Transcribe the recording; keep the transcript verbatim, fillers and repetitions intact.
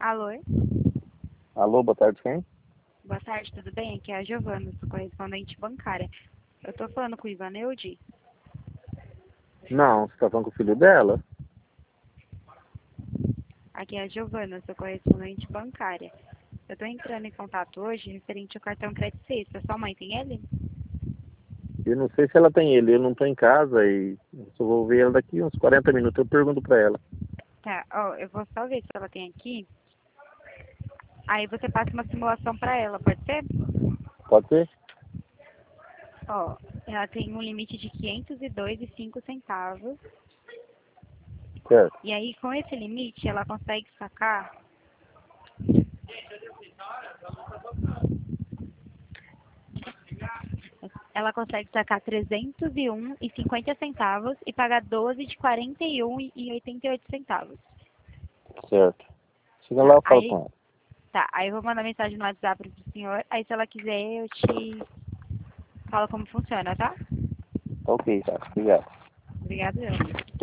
Alô? Alô, boa tarde, quem? Boa tarde, tudo bem? Aqui é a Giovana, sou correspondente bancária. Eu tô falando com o Ivanilde? Não, você tá falando com o filho dela? Aqui é a Giovana, sou correspondente bancária. Eu tô entrando em contato hoje referente ao cartão Crédito Sexta. Sua mãe tem ele? Eu não sei se ela tem ele, eu não tô em casa e eu só vou ver ela daqui uns quarenta minutos, eu pergunto pra ela. Tá, ó, eu vou só ver se ela tem aqui. Aí você passa uma simulação pra ela, pode ser? Pode ser? Ó, ela tem um limite de quinhentos e dois reais e cinco centavos. Certo. E aí, com esse limite, ela consegue sacar ela consegue sacar trezentos e um reais e cinquenta centavos e pagar doze de quarenta e um reais e oitenta e oito centavos. Certo. Chega lá, Tá, eu falo com aí, ela. tá, aí eu vou mandar mensagem no WhatsApp pro senhor, aí se ela quiser eu te falo como funciona, tá? Ok, tá. Obrigado. Obrigada.